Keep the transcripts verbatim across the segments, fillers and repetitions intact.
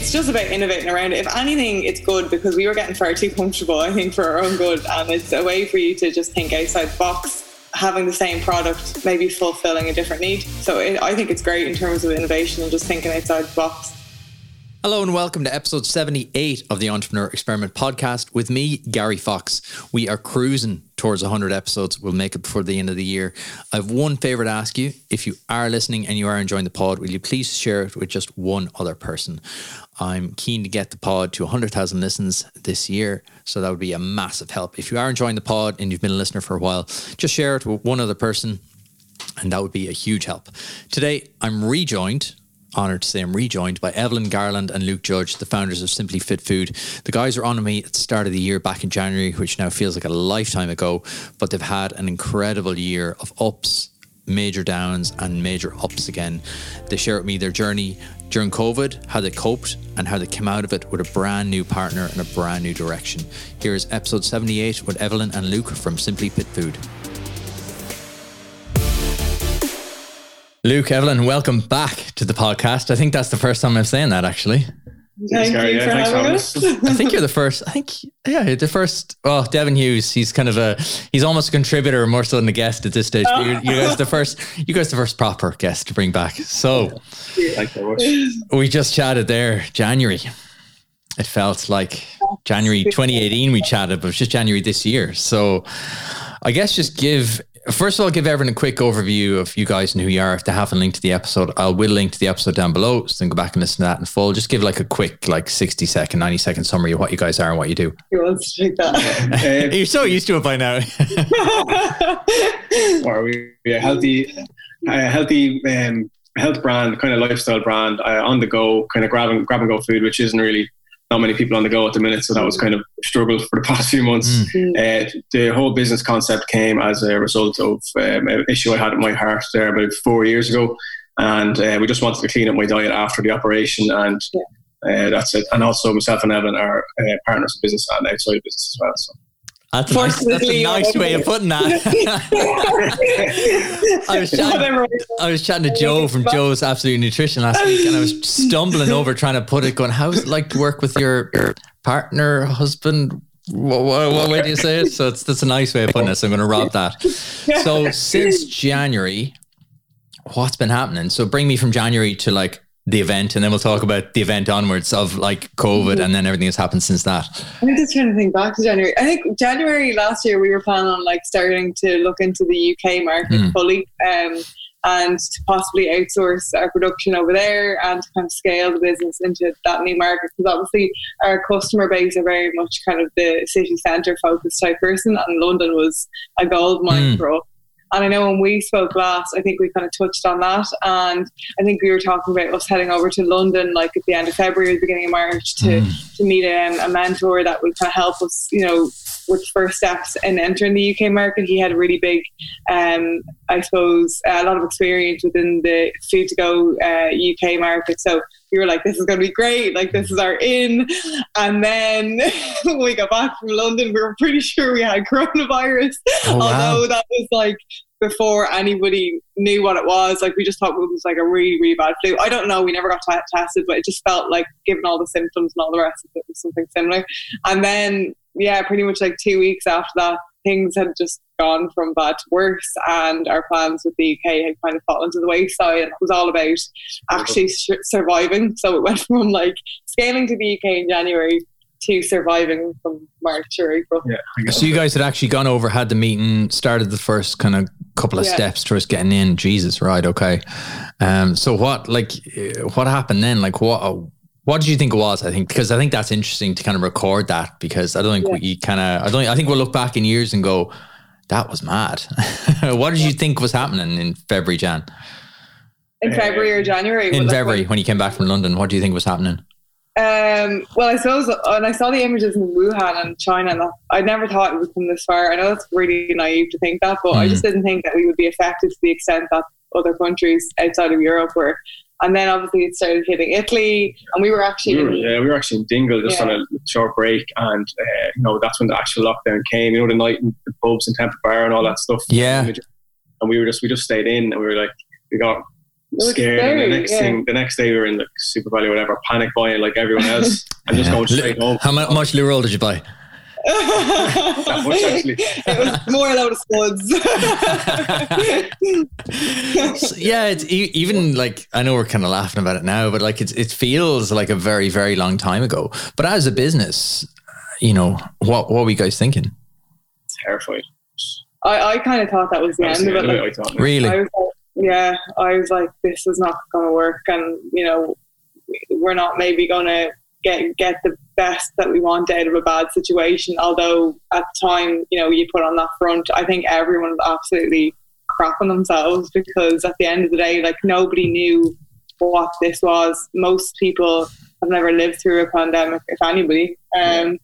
it's just about innovating around it. If anything, it's good because we were getting far too comfortable, I think, for our own good. And it's a way for you to just think outside the box, having the same product, maybe fulfilling a different need. So it, I think it's great in terms of innovation and just thinking outside the box. Hello and welcome to episode seventy-eight of the Entrepreneur Experiment podcast with me, Gary Fox. We are cruising towards one hundred episodes. We'll make it before the end of the year. I have one favour to ask you. If you are listening and you are enjoying the pod, will you please share it with just one other person? I'm keen to get the pod to one hundred thousand listens this year, so that would be a massive help. If you are enjoying the pod and you've been a listener for a while, just share it with one other person and that would be a huge help. Today, I'm rejoined honoured to say I'm rejoined by Evelyn Garland and Luke Judge, the founders of Simply Fit Food. The guys were on me at the start of the year back in January, which now feels like a lifetime ago, but they've had an incredible year of ups, major downs and major ups again. They share with me their journey during COVID, how they coped and how they came out of it with a brand new partner and a brand new direction. Here's episode seventy-eight with Evelyn and Luke from Simply Fit Food. Luke, Evelyn, welcome back to the podcast. I think that's the first time I'm saying that, actually. Thank you yeah, for having us. I think you're the first. I think, yeah, you're the first. Oh, Devin Hughes, he's kind of a, he's almost a contributor more so than a guest at this stage. Oh. You guys are the first, you guys are the first proper guest to bring back. So, we just chatted there, January. It felt like January twenty eighteen we chatted, but it was just January this year. So, I guess just give, First of all, give everyone a quick overview of you guys and who you are. If they haven't linked to the episode, I will link to the episode down below, so then go back and listen to that in full. Just give like a quick, like sixty second, ninety second summary of what you guys are and what you do. Who wants to take that? You're so used to it by now. Are we a healthy, a healthy um, health brand, kind of lifestyle brand, uh, on the go, kind of grab and grab and go food, which isn't really not many people on the go at the minute, so that was kind of a struggle for the past few months. Mm. Uh, the whole business concept came as a result of um, an issue I had at my heart there about four years ago, and uh, we just wanted to clean up my diet after the operation, and uh, that's it. And also myself and Evan are uh, partners in business and outside business as well. So. That's a nice, that's a nice way of putting that. I was chatting, I was chatting to Joe from Joe's Absolute Nutrition last week, and I was stumbling over trying to put it, going, how's it like to work with your, your partner, husband? What, what, what way do you say it? So it's that's a nice way of putting it. So I'm going to rob that. So since January, what's been happening? So bring me from January to like the event, and then we'll talk about the event onwards of like COVID and then everything that's happened since that. I'm just trying to think back to January. I think January last year we were planning on like starting to look into the U K market mm. fully, um, and to possibly outsource our production over there and to kind of scale the business into that new market, because obviously our customer base are very much kind of the city centre focused type person, and London was a gold mine mm. for us. And I know when we spoke last, I think we kind of touched on that. And I think we were talking about us heading over to London, like at the end of February, beginning of March, to, mm. to meet um, a mentor that would kind of help us, you know, with first steps in entering the U K market. He had a really big, um, I suppose, a lot of experience within the food to go uh, U K market. So we were like, this is going to be great. Like, this is our in. And then when we got back from London, we were pretty sure we had coronavirus. Oh, wow. Although that was like before anybody knew what it was. Like, we just thought it was like a really, really bad flu. I don't know. We never got t- tested, but it just felt like, given all the symptoms and all the rest of it, was something similar. And then, yeah, pretty much like two weeks after that, things had just gone from bad to worse, and our plans with the U K had kind of fallen to the wayside, and it was all about actually sh- surviving. So it went from like scaling to the U K in January to surviving from March or April. Yeah. So you guys had actually gone over, had the meeting, started the first kind of couple of yeah. steps towards getting in. Jesus, right, okay. Um, so what, like, what happened then? Like, what? What did you think it was? I think because I think that's interesting to kind of record that, because I don't think yeah. we kind of I don't I think we'll look back in years and go, that was mad. What did you think was happening in February, Jan? In February or January? In February, when, when you came back from London, what do you think was happening? Um, well, I suppose when I saw the images in Wuhan and China, and that, I never thought it would come this far. I know it's really naive to think that, but mm. I just didn't think that we would be affected to the extent that other countries outside of Europe were. And then obviously it started hitting Italy, and we were actually we were, yeah we were actually in Dingle just yeah. on a short break, and uh, you know that's when the actual lockdown came. You know, the night in the pubs and Temple Bar and all that stuff. Yeah, and we were just we just stayed in, and we were like we got scared. scary, and the next yeah. thing, the next day we were in the Super Value, whatever, panic buying like everyone else, and just Yeah. going straight home. How mu- much lure roll did you buy? That much, actually. It was more a load of spuds. So, yeah, it's e- even like, I know we're kind of laughing about it now, but like it's, it feels like a very, very long time ago. But as a business, you know, what what were you guys thinking? Terrified. I, I kind of thought that was the That was end the of it. end Like, I thought. Really? I was like, yeah, I was like, this is not going to work, and you know, we're not maybe going to get get the best that we want out of a bad situation. Although at the time, you know, you put on that front, I think everyone was absolutely crapping themselves, because at the end of the day, like, nobody knew what this was. Most people have never lived through a pandemic, if anybody. Um,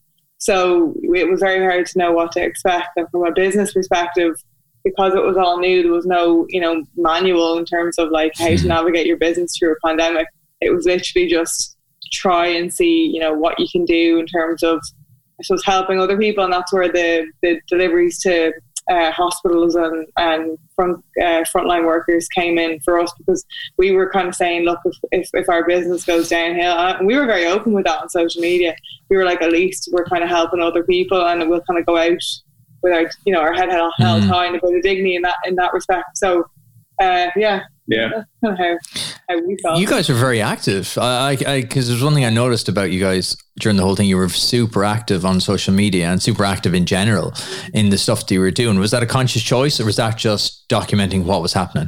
so it was very hard to know what to expect. And from a business perspective, because it was all new, there was no, you know, manual in terms of like how to navigate your business through a pandemic. It was literally just try and see, you know, what you can do in terms of, I suppose, helping other people. And that's where the, the deliveries to uh, hospitals and, and front, uh, frontline workers came in for us, because we were kind of saying, look, if, if, if our business goes downhill, and we were very open with that on social media, we were like, at least we're kind of helping other people, and we'll kind of go out with our, you know, our head held mm. high and a bit of dignity in that, in that respect. So, uh, yeah. Yeah, that's kind of how, how we felt. You guys were very active. I, I, because there's one thing I noticed about you guys during the whole thing. You were super active on social media and super active in general in the stuff that you were doing. Was that a conscious choice, or was that just documenting what was happening?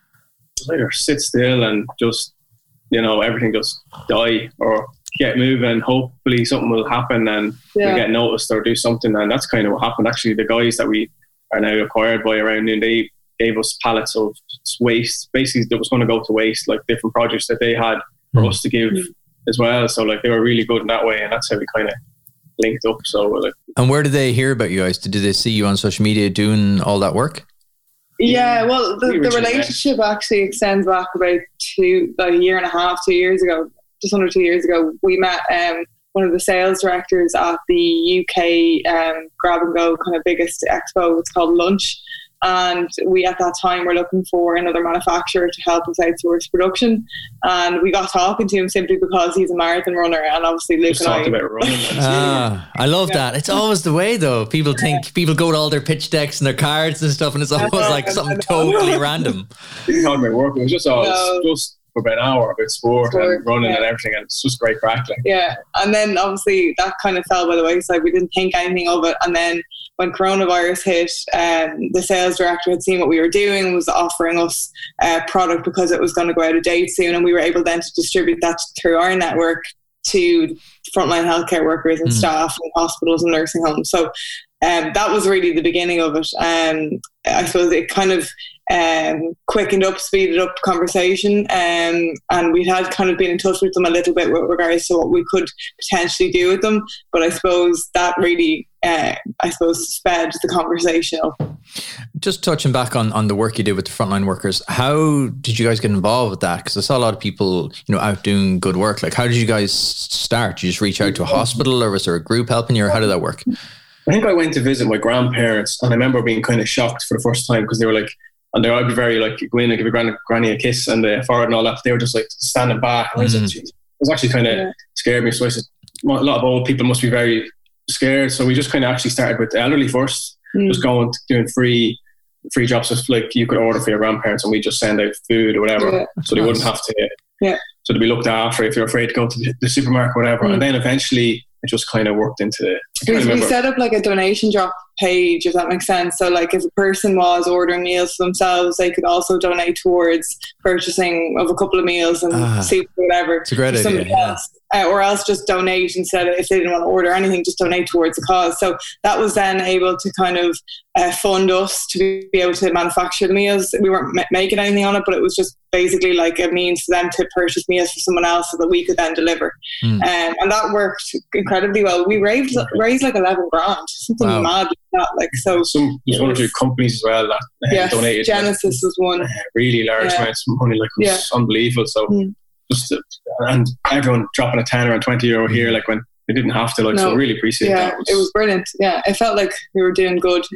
Either sit still and just, you know, everything just die, or get moving. Hopefully something will happen and yeah. we get noticed or do something. And that's kind of what happened. Actually, the guys that we are now acquired by around noon, they gave us pallets of waste, basically that was going to go to waste, like different projects that they had for mm. us to give mm. as well. So like they were really good in that way, and that's how we kind of linked up. So like, and where did they hear about you guys? Did they see you on social media doing all that work? Yeah, well, the, the relationship actually extends back about two, about a year and a half, two years ago, just under two years ago. We met um, one of the sales directors at the U K um, grab and go kind of biggest expo. It's called Lunch. And we, at that time, were looking for another manufacturer to help us outsource production. And we got talking to him simply because he's a marathon runner. And obviously, Luke Just and I. talked about running. Ah, I love yeah. that. It's always the way, though. People think, people go to all their pitch decks and their cards and stuff, and it's always know, like something totally random. We didn't talk about work. It was just all, no. just for about an hour about sport, sport and running yeah. and everything. And it's just great crack. Like. Yeah. And then, obviously, that kind of fell by the wayside. We didn't think anything of it. And then, when coronavirus hit, um, the sales director had seen what we were doing, was offering us uh, product because it was going to go out of date soon, and we were able then to distribute that through our network to frontline healthcare workers and mm. staff in hospitals and nursing homes. So um, that was really the beginning of it. Um, I suppose it kind of um, quickened up, speeded up conversation, um, and we had kind of been in touch with them a little bit with regards to what we could potentially do with them. But I suppose that really, uh, I suppose, sped the conversation up. Just touching back on, on the work you did with the frontline workers, how did you guys get involved with that? Because I saw a lot of people, you know, out doing good work. Like, how did you guys start? Did you just reach out to a hospital, or was there a group helping you, or how did that work? I think I went to visit my grandparents, and I remember being kind of shocked for the first time, because they were like, and they would be very like, go in and give your granny, granny a kiss and the forehead and all that. They were just like standing back. And I was mm. like, geez. It was actually kind of yeah. scared me. So I said, a lot of old people must be very scared. So we just kind of actually started with the elderly first, mm. just going, doing free free jobs. Just like you could order for your grandparents, and we just send out food or whatever. Yeah. So they nice. wouldn't have to, yeah. so to be looked after if you're afraid to go to the supermarket or whatever. Mm. And then eventually it just kind of worked into the, we, we set up like a donation drop page, if that makes sense. So like if a person was ordering meals for themselves, they could also donate towards purchasing of a couple of meals and ah, soup or whatever. It's a great idea. Yeah. Uh, or else just donate instead of, if they didn't want to order anything, just donate towards the cause. So that was then able to kind of uh, fund us to be, be able to manufacture the meals. We weren't ma- making anything on it, but it was just basically like a means for them to purchase meals for someone else so that we could then deliver. Mm. Um, and that worked incredibly well. We raised, raised like eleven grand, something wow. mad like that. Like, so some, there's one or two companies as well that uh, yes, donated. Genesis was one. Uh, really large yeah. amounts of money, like it was yeah. unbelievable. So mm. just uh, and everyone dropping a ten or twenty euro here, like when they didn't have to, like, no. so really appreciate yeah, that. It was, it was brilliant. Yeah, it felt like we were doing good in a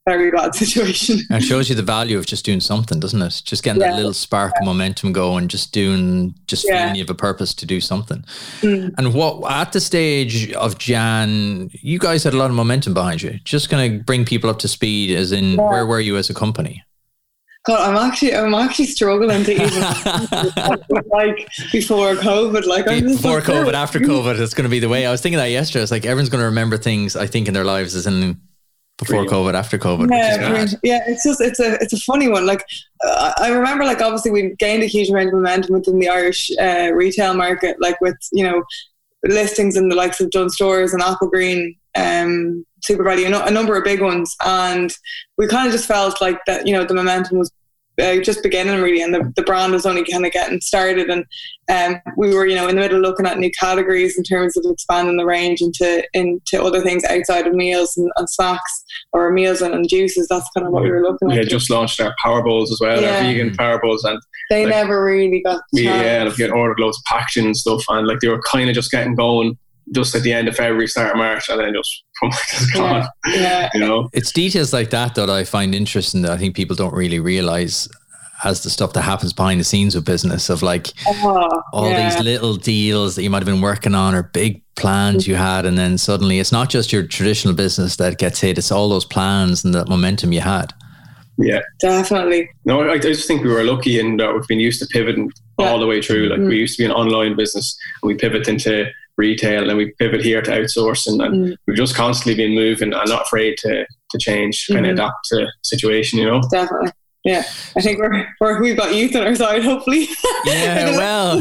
very bad situation. And it shows you the value of just doing something, doesn't it? Just getting yeah. that little spark of momentum going, just doing, just yeah. feeling you have a purpose to do something. Mm. And what, at the stage of Jan, you guys had a lot of momentum behind you. Just going to bring people up to speed, as in, yeah. where were you as a company? God, I'm actually, I'm actually struggling to even like before COVID. Like I'm before like, COVID, after COVID, it's going to be the way. I was thinking that yesterday. It's like everyone's going to remember things, I think, in their lives as in before COVID, after COVID. Yeah, which is yeah. It's just, it's a, it's a funny one. Like uh, I remember, like obviously we gained a huge amount of momentum within the Irish uh, retail market, like with you know listings in the likes of Dunnes Stores and Applegreen. Um, Super Value, a number of big ones, and we kind of just felt like that, you know, the momentum was uh, just beginning really, and the, the brand was only kind of getting started, and um, we were, you know, in the middle of looking at new categories in terms of expanding the range into into other things outside of meals and, and snacks, or meals and, and juices. That's kind of what we, we were looking we at. We had just launched our Power Bowls as well, yeah. our vegan Power Bowls, and they like, never really got we, yeah, like we had ordered loads of packaging and stuff, and like they were kind of just getting going just at the end of February, start of March, and then just just gone. Yeah, yeah. You know, it's details like that that I find interesting, that I think people don't really realize as the stuff that happens behind the scenes of business, of like oh, all yeah. these little deals that you might have been working on, or big plans you had, and then suddenly it's not just your traditional business that gets hit, it's all those plans and that momentum you had. Yeah, definitely. No, I, I just think we were lucky in that we've been used to pivoting yeah. all the way through. Like mm. we used to be an online business, and we pivot into retail, and we pivot here to outsourcing, and mm. we've just constantly been moving and not afraid to to change, kind mm-hmm. of adapt to situation, you know. Definitely. Yeah, I think we're, we're we've got youth on our side, hopefully. Yeah, well,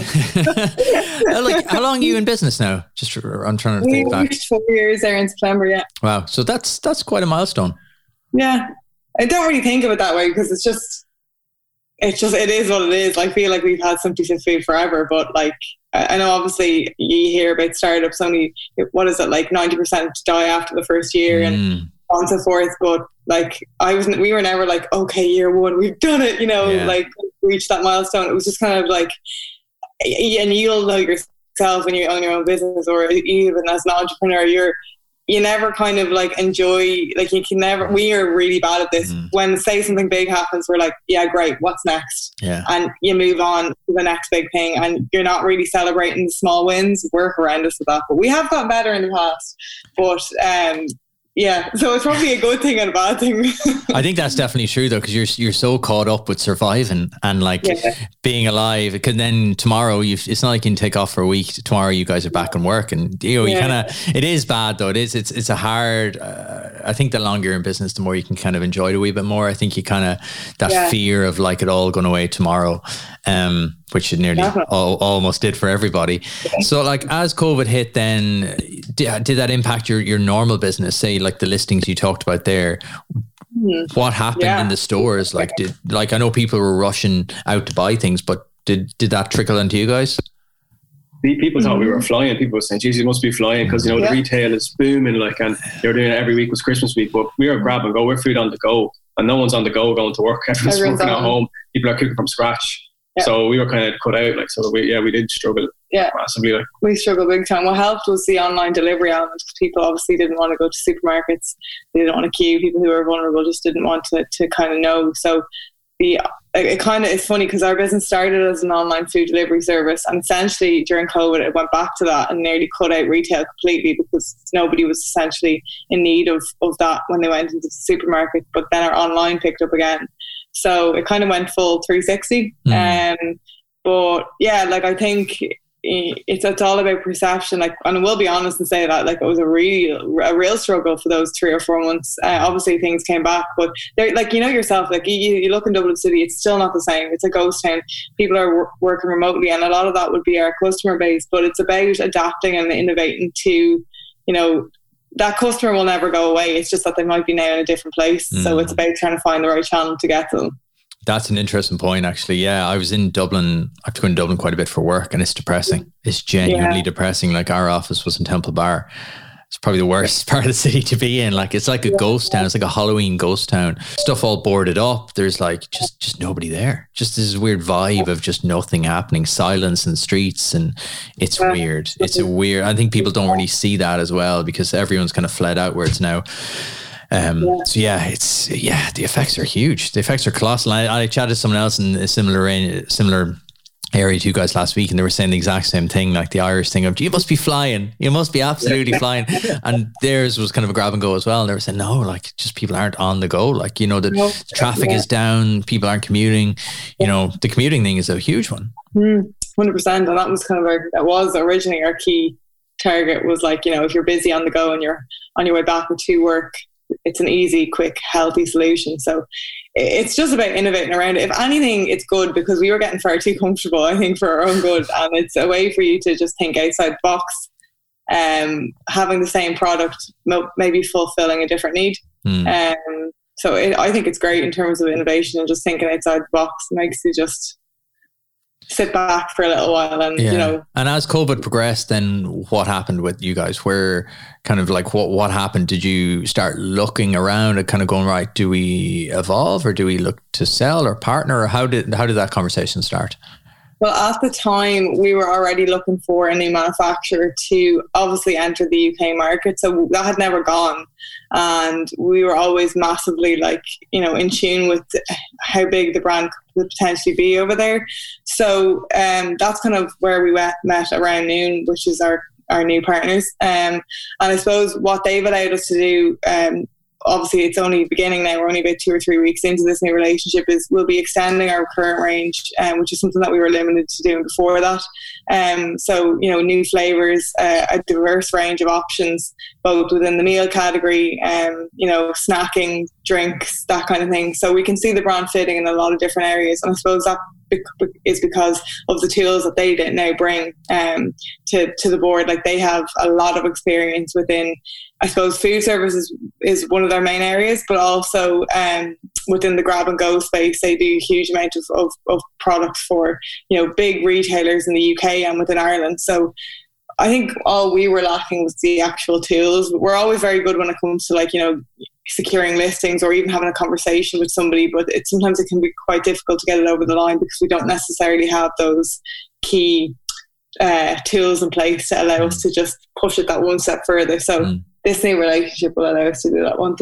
like, how long are you in business now? Just I'm trying to we think back. Reached four years there in September. Yeah. Wow, so that's that's quite a milestone. Yeah, I don't really think of it that way, because it's just it's just it is what it is. I feel like we've had Simply Fit Food forever, but like I know obviously you hear about startups only, what is it, like ninety percent die after the first year, mm. and on so forth, but like I wasn't, we were never like, okay, year one, we've done it, you know, yeah. like reached that milestone. It was just kind of like, and you'll know yourself when you own your own business, or even as an entrepreneur, you're, you never kind of like enjoy, like you can never, we are really bad at this. Mm. When say something big happens, we're like, yeah, great, what's next? Yeah. And you move on to the next big thing, and you're not really celebrating the small wins. We're horrendous at that, but we have gotten better in the past. But um yeah, so it's probably a good thing and a bad thing. I think that's definitely true though, because you're you're so caught up with surviving and like yeah. being alive. Because then tomorrow, you it's not like you can take off for a week. Tomorrow, you guys are back on work, and you know you yeah. kind of. It is bad though. It is. It's it's a hard. Uh, I think the longer you're in business, the more you can kind of enjoy it a wee bit more. I think you kind of that yeah. fear of like it all going away tomorrow. Um, which it nearly all, almost did for everybody. Okay. So like as COVID hit, then did, did that impact your, your normal business? Say like the listings you talked about there, mm. what happened yeah. in the stores? Like did, like I know people were rushing out to buy things, but did, did that trickle into you guys? People thought mm-hmm. we were flying. People were saying, geez, you must be flying, because you know yeah. the retail is booming, like, and they're doing it every week. Was Christmas week, but we are grab and go. We're food on the go, and no one's on the go going to work. Everyone's, Everyone's working at home. People are cooking from scratch. Yeah. So we were kind of cut out, like, so we, yeah, we did struggle yeah. massively. Like. We struggled big time. What helped was the online delivery element, because people obviously didn't want to go to supermarkets. They didn't want to queue. People who were vulnerable just didn't want to, to kind of know. So the it kind of is funny, because our business started as an online food delivery service, and essentially during COVID it went back to that and nearly cut out retail completely, because nobody was essentially in need of, of that when they went into the supermarket. But then our online picked up again. So it kind of went full three sixty. Mm. Um, but yeah, like I think it's it's all about perception. Like, and we'll be honest and say that like it was a real a real struggle for those three or four months. Uh, obviously things came back, but they're like, you know yourself, like you, you look in Dublin City, it's still not the same. It's a ghost town. People are w- working remotely, and a lot of that would be our customer base. But it's about adapting and innovating to, you know. That customer will never go away. It's just that they might be now in a different place. Mm. So it's about trying to find the right channel to get them. That's an interesting point, actually. Yeah, I was in Dublin. I've been in Dublin quite a bit for work, and it's depressing. It's genuinely yeah. depressing. Like our office was in Temple Bar. It's probably the worst part of the city to be in. Like it's like a yeah. ghost town. It's like a Halloween ghost town. Stuff all boarded up. There's like just just nobody there. Just this weird vibe of just nothing happening. Silence in streets, and it's yeah. weird. It's a weird. I think people don't really see that as well, because everyone's kind of fled outwards now. Um, yeah. So yeah, it's yeah, the effects are huge. The effects are colossal. I, I chatted to someone else in a similar range, similar area to you guys last week, and they were saying the exact same thing, like the Irish thing of, you must be flying, you must be absolutely flying. And theirs was kind of a grab and go as well. And they were saying, no, like just people aren't on the go. Like, you know, the, the traffic yeah. is down, people aren't commuting. You know, the commuting thing is a huge one. Mm, one hundred percent. And that was kind of our, that was originally our key target, was like, you know, if you're busy on the go and you're on your way back or to work, it's an easy, quick, healthy solution. So it's just about innovating around it. If anything, it's good, because we were getting far too comfortable, I think, for our own good. And it's a way for you to just think outside the box, um, having the same product, maybe fulfilling a different need. Mm. Um, so it, I think it's great in terms of innovation, and just thinking outside the box makes you just sit back for a little while. And yeah. you know, and as COVID progressed, then what happened with you guys? Where kind of like what what happened? Did you start looking around and kind of going, right, do we evolve, or do we look to sell or partner, or how did how did that conversation start? Well, at the time, we were already looking for a new manufacturer to obviously enter the U K market. So that had never gone. And we were always massively, like, you know, in tune with how big the brand could potentially be over there. So um, that's kind of where we met, met around noon, which is our, our new partners. Um, and I suppose what they've allowed us to do, um, obviously it's only beginning now, we're only about two or three weeks into this new relationship, is we'll be extending our current range, um, which is something that we were limited to doing before that. Um, so, you know, new flavours, uh, a diverse range of options, both within the meal category, um, you know, snacking, drinks, that kind of thing. So we can see the brand fitting in a lot of different areas. And I suppose that is because of the tools that they now bring um, to, to the board. Like, they have a lot of experience within, I suppose, food service is, is one of their main areas, but also um, within the grab and go space, they do a huge amount of, of, of products for, you know, big retailers in the U K and within Ireland. So I think all we were lacking was the actual tools. We're always very good when it comes to, like, you know, securing listings or even having a conversation with somebody, but it, sometimes it can be quite difficult to get it over the line because we don't necessarily have those key uh, tools in place to allow us to just push it that one step further. So mm. this new relationship will allow us to do that one.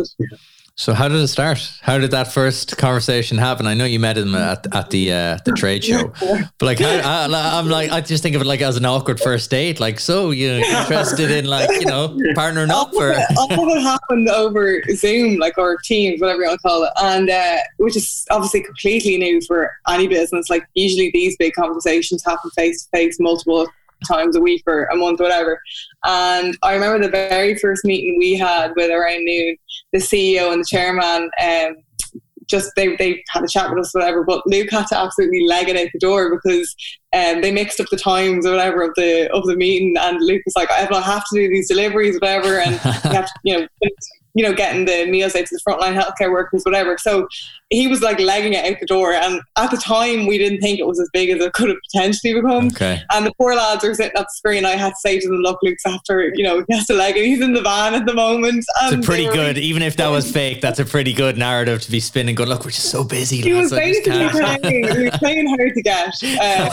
So how did it start? How did that first conversation happen? I know you met him at, at the uh, the trade show, but like, how, I, I'm like, I just think of it like as an awkward first date. Like, so you're interested in, like, you know, partnering up, or all of it happened over Zoom, like, or Teams, whatever you want to call it, and uh, which is obviously completely new for any business. Like, usually these big conversations happen face to face multiple times a week or a month, whatever. And I remember the very first meeting we had with Around Noon, the C E O and the chairman, um, just they they had a chat with us, whatever. But Luke had to absolutely leg it out the door because um, they mixed up the times or whatever of the of the meeting. And Luke was like, "I have to do these deliveries, whatever," and you have to, you know. you know, getting the meals out to the frontline healthcare workers, whatever. So he was like legging it out the door. And at the time, we didn't think it was as big as it could have potentially become. Okay. And the poor lads were sitting at the screen. I had to say to them, look, Luke's after, you know, he has to leg it. He's in the van at the moment. And it's a pretty good, really, even if that was fake, that's a pretty good narrative to be spinning. Going, look, we're just so busy. He was basically playing, he was playing hard to get. Uh,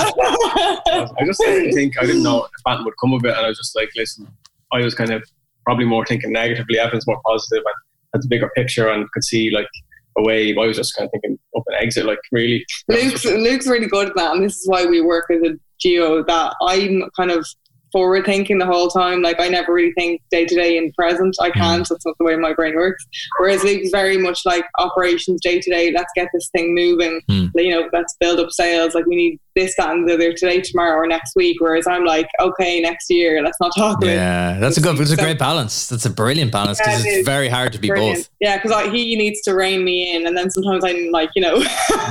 I just didn't think, I didn't know if Bantam would come of it. And I was just like, listen, I was kind of probably more thinking negatively. Evan's more positive and had the bigger picture and could see like a wave. I was just kind of thinking up and exit, like really. Luke's, Luke's really good at that, and this is why we work as a duo, that I'm kind of forward thinking the whole time. Like, I never really think day to day in present. I can't, that's not the way my brain works. Whereas Luke's very much like operations day to day. Let's get this thing moving. Mm. You know, let's build up sales. Like, we need this, that, and the other today, tomorrow, or next week. Whereas I'm like, okay, next year, let's not talk about it. Yeah, that's a good, it's a great balance. That's a brilliant balance, because yeah, it it's very hard to be brilliant. Both. Yeah, because he needs to rein me in, and then sometimes I'm like, you know,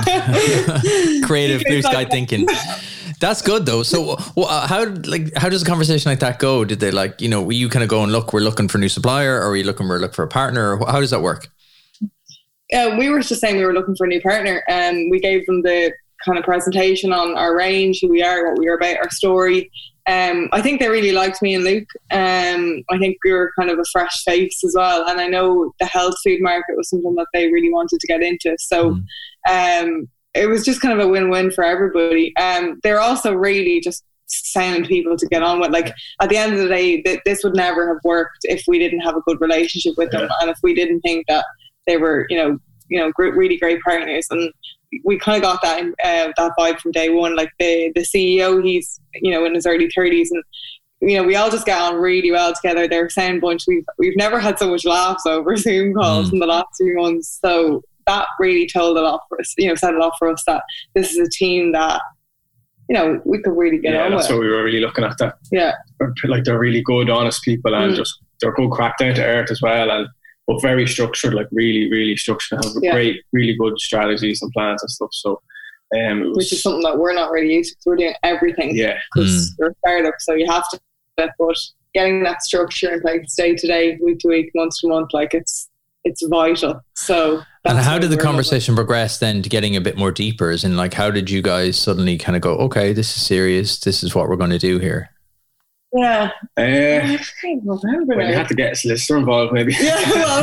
creative blue sky like thinking. That's good though. So well, how like how does a conversation like that go? Did they like, you know, were you kind of going, look, we're looking for a new supplier, or are you looking, we're looking for a partner? Or how does that work? Yeah, we were just saying we were looking for a new partner, and um, we gave them the kind of presentation on our range, who we are, what we are about, our story. Um, I think they really liked me and Luke. Um, I think we were kind of a fresh face as well, and I know the health food market was something that they really wanted to get into. So. Mm. Um, It was just kind of a win-win for everybody. Um, they're also really just sound people to get on with. Like at the end of the day, th- this would never have worked if we didn't have a good relationship with them, and if we didn't think that they were, you know, you know, gr- really great partners. And we kind of got that uh, that vibe from day one. Like the the C E O, he's, you know, in his early thirties, and you know, we all just get on really well together. They're a sound bunch. We've we've never had so much laughs over Zoom calls mm. in the last few months. So that really told a lot for us. You know, said a lot for us that this is a team that, you know, we could really get yeah, on with. Yeah, that's what we were really looking at. That yeah, like they're really good, honest people, and mm. just they're good, crack down to earth as well, and but very structured, like really, really structured. Have yeah. great, really good strategies and plans and stuff. So. Um, it was, Which is something that we're not really used to, because we're doing everything. Yeah. Because mm. we're a startup, so you have to. But getting that structure in place, day to day, week to week, month to month, like it's it's vital. So. And how did the conversation looking. progress then to getting a bit more deeper? As in, like, how did you guys suddenly kind of go, okay, this is serious. This is what we're going to do here. Yeah. Uh, I can't remember. Well, you had to get a solicitor involved, maybe. Yeah, well,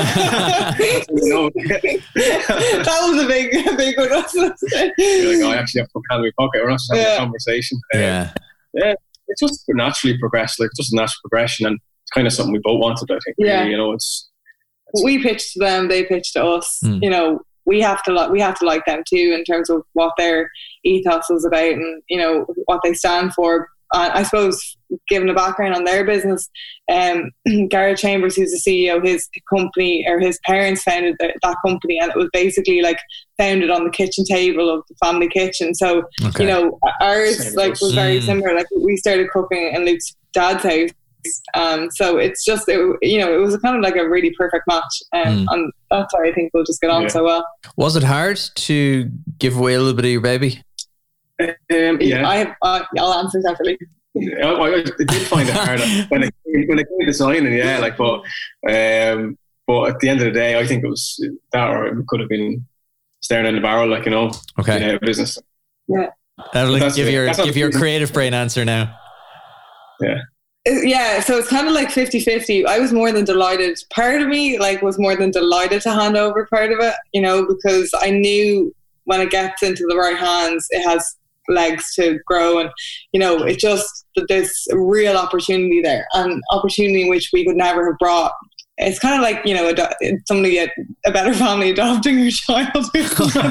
that was a big, a big one. You're like, oh, I actually have to put hand in my pocket. We're not just having yeah. a conversation. Um, yeah. Yeah. It just naturally progressed, like just a natural progression, and it's kind of something we both wanted, I think. Yeah. Really, you know, it's, it's we pitched to them, they pitched to us. Mm. You know, we have to like we have to like them too in terms of what their ethos is about, and you know what they stand for. Uh, I suppose, given a background on their business, um, Gareth Chambers, who's the C E O, his company, or his parents founded the, that company, and it was basically like founded on the kitchen table of the family kitchen. So, okay. you know, ours Same like was very mm. similar. Like we started cooking in Luke's dad's house. Um, so it's just, it, you know, it was kind of like a really perfect match. Um, mm. And that's why I think we'll just get on yeah. so well. Was it hard to give away a little bit of your baby? Um, yeah, I have, uh, I'll answer separately. Yeah, I, I did find it hard when it when it came to signing. Yeah, like, but um, but at the end of the day, I think it was that, or it could have been staring in the barrel, like, you know, okay, in a business. Yeah, that'll give your give your creative brain answer now. Yeah. Yeah, so it's kind of like fifty-fifty. I was more than delighted. Part of me like was more than delighted to hand over part of it, you know, because I knew when it gets into the right hands, it has legs to grow, and you know, it just, there's a real opportunity there, and opportunity in which we could never have brought. It's kind of like, you know, ado- somebody at a better family adopting your child. you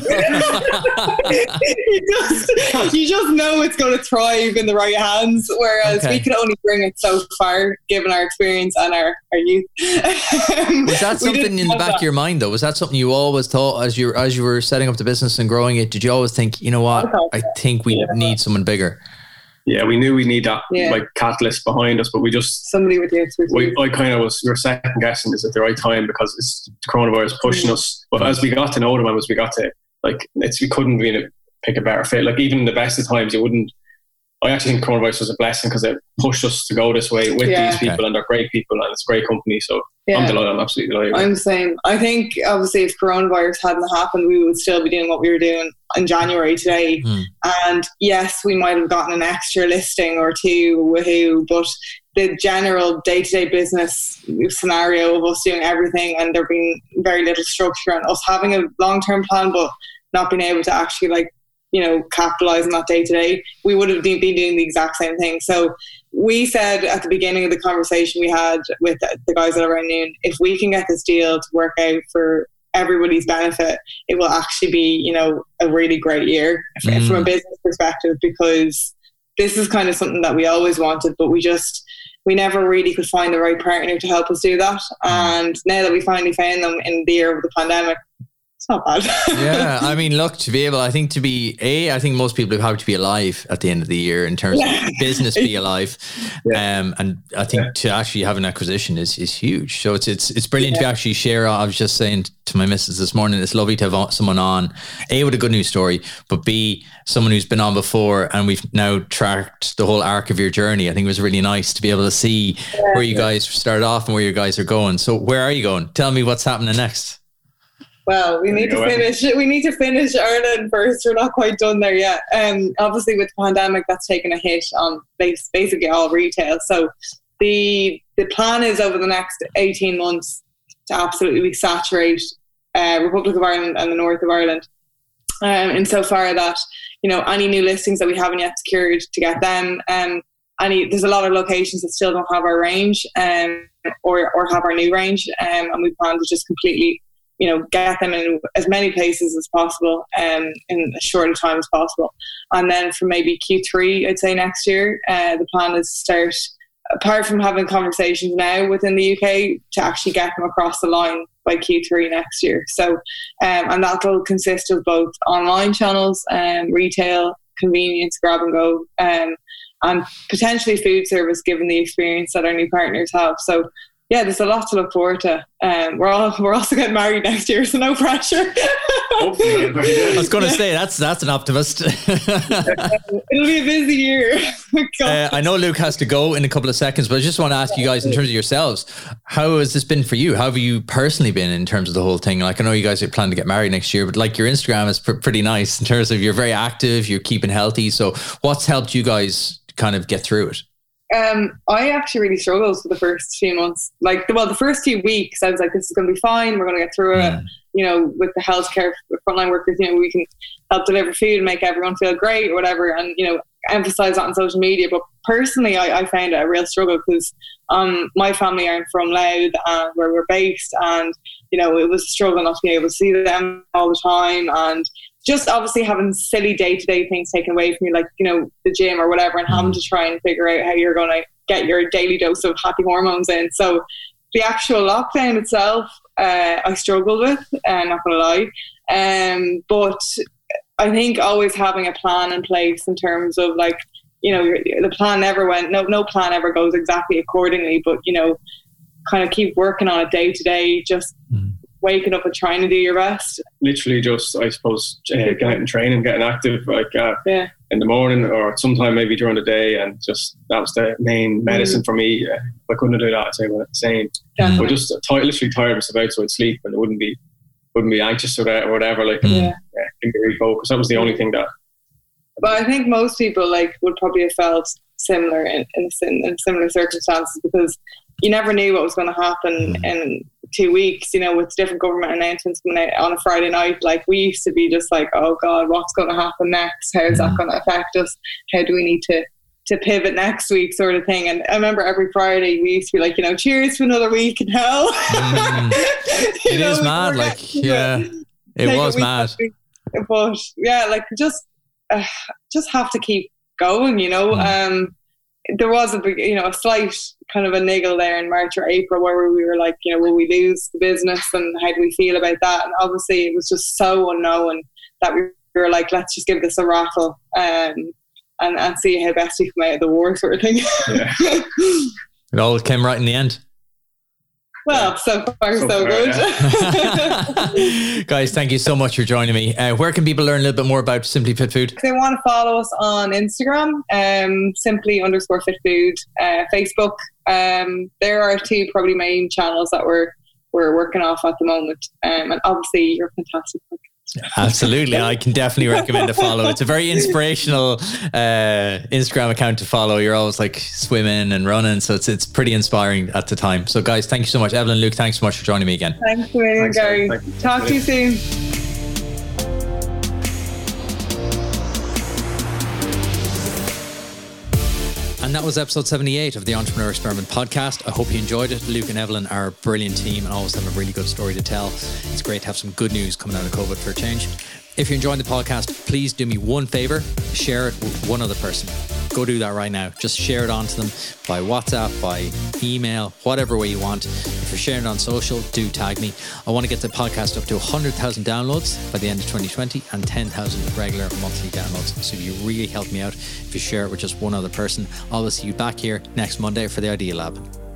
just you just know it's going to thrive in the right hands, whereas okay. we could only bring it so far given our experience and our, our youth. Was that something in the back that. of your mind though? Was that something you always thought as you as you were setting up the business and growing it? Did you always think, you know what, I think we yeah. need someone bigger? Yeah, we knew we need that yeah. like catalyst behind us, but we just somebody with the expertise. We, I kind of was we were second guessing, is it the right time, because it's coronavirus pushing mm. us. But as we got to know them, and as we got to like, it's we couldn't really pick a better fit. Like even in the best of times, you wouldn't. I actually think coronavirus was a blessing because it pushed us to go this way with yeah. these people, okay. and they're great people, and it's a great company. So yeah. I'm delighted. I'm absolutely delighted. I'm the same. I think obviously if coronavirus hadn't happened, we would still be doing what we were doing in January today. Mm. And yes, we might have gotten an extra listing or two, woohoo, but the general day-to-day business scenario of us doing everything and there being very little structure and us having a long-term plan but not being able to actually like, you know, capitalize on that day to day, we would have been doing the exact same thing. So we said at the beginning of the conversation we had with the guys at Around Noon, if we can get this deal to work out for everybody's benefit, it will actually be, you know, a really great year mm. from a business perspective, because this is kind of something that we always wanted, but we just, we never really could find the right partner to help us do that. And now that we finally found them in the year of the pandemic, it's not bad. Yeah, I mean, look, to be able, I think to be, A, I think most people are happy to be alive at the end of the year in terms yeah. of business be alive. Yeah. Um, and I think yeah. to actually have an acquisition is, is huge. So it's it's it's brilliant yeah. to actually share. I was just saying to my missus this morning, it's lovely to have someone on, A, with a good news story, but B, someone who's been on before, and we've now tracked the whole arc of your journey. I think it was really nice to be able to see yeah. where you guys started off and where you guys are going. So where are you going? Tell me what's happening next. Well, we there need to finish. We need to finish Ireland first. We're not quite done there yet. Um, obviously, with the pandemic, that's taken a hit on basically all retail. So the the plan is over the next eighteen months to absolutely saturate uh, Republic of Ireland and the north of Ireland. Um, insofar that, you know, any new listings that we haven't yet secured to get them. Um, any there's a lot of locations that still don't have our range, um, or or have our new range, um, and we plan to just completely, you know, get them in as many places as possible, um, in as short a time as possible. And then for maybe Q three, I'd say next year, uh, the plan is to start, apart from having conversations now within the U K, to actually get them across the line by Q three next year. So, um, and that'll consist of both online channels, um, retail, convenience, grab and go, um, and potentially food service, given the experience that our new partners have. So, yeah, there's a lot to look forward to. Um, we're all we're also getting married next year, so no pressure. I was going to say that's that's an optimist. It'll be a busy year. uh, I know Luke has to go in a couple of seconds, but I just want to ask you guys, in terms of yourselves, how has this been for you? How have you personally been in terms of the whole thing? Like, I know you guys are planning to get married next year, but like your Instagram is pr- pretty nice in terms of you're very active, you're keeping healthy. So what's helped you guys kind of get through it? Um, I actually really struggled for the first few months. Like, well, the first few weeks, I was like, this is going to be fine. We're going to get through it. Mm. You know, with the healthcare frontline workers, you know, we can help deliver food and make everyone feel great or whatever. And, you know, emphasize that on social media. But personally, I, I found it a real struggle because um, my family aren't from Louth, uh, where we're based. And, you know, it was a struggle not to be able to see them all the time. And just obviously having silly day-to-day things taken away from you, like, you know, the gym or whatever, and having to try and figure out how you're going to get your daily dose of happy hormones in. So the actual lockdown itself, uh, I struggled with, I'm not going to lie. Um, but I think always having a plan in place in terms of, like, you know, the plan never went, no, no plan ever goes exactly accordingly, but, you know, kind of keep working on it day to day, just mm. waking up and trying to do your best. Literally just, I suppose, uh, getting out and training, getting active, like uh, yeah. in the morning or sometime maybe during the day, and just that was the main medicine mm. for me. Uh, if I couldn't do that, I'd say I went insane. Definitely. But just t- literally tired myself out so I'd sleep and it wouldn't be wouldn't be anxious or, that, or whatever. Like, yeah, yeah, can be refocused. That was the only thing that. But I think most people, like, would probably have felt similar in, in, in similar circumstances, because you never knew what was going to happen mm. in two weeks, you know, with different government announcements coming out on a Friday night. Like, we used to be just like, oh God, what's going to happen next? How is that going to affect us? How do we need to, to pivot next week, sort of thing? And I remember every Friday we used to be like, you know, cheers to another week in hell. Mm. It know, is mad, like, yeah, it was mad. But yeah, like, just, uh, just have to keep going, you know. Mm. Um, there was a big, you know, a slight kind of a niggle there in March or April where we were like, you know, will we lose the business and how do we feel about that? And obviously it was just so unknown that we were like, let's just give this a rattle, um, and, and see how best we come out of the war, sort of thing. Yeah. It all came right in the end. Well, so far so, so far, good. Yeah. Guys, thank you so much for joining me. Uh, where can people learn a little bit more about Simply Fit Food? If they want to follow us on Instagram, um, simply underscore fit food, uh, Facebook. Um, there are two probably main channels that we're we're working off at the moment. Um, and obviously, you're fantastic. Absolutely. I can definitely recommend a follow. It's a very inspirational uh, Instagram account to follow. You're always like swimming and running. So it's it's pretty inspiring at the time. So guys, thank you so much. Evelyn, Luke, thanks so much for joining me again. Thanks for being Gary. Talk to you soon. And that was episode seventy-eight of the Entrepreneur Experiment podcast. I hope you enjoyed it. Luke and Evelyn are a brilliant team and always have a really good story to tell. It's great to have some good news coming out of COVID for a change. If you're enjoying the podcast, please do me one favor, share it with one other person. Go do that right now. Just share it on to them by WhatsApp, by email, whatever way you want. If you're sharing it on social, do tag me. I want to get the podcast up to one hundred thousand downloads by the end of twenty twenty and ten thousand regular monthly downloads. So you really help me out if you share it with just one other person. I'll see you back here next Monday for the Idea Lab.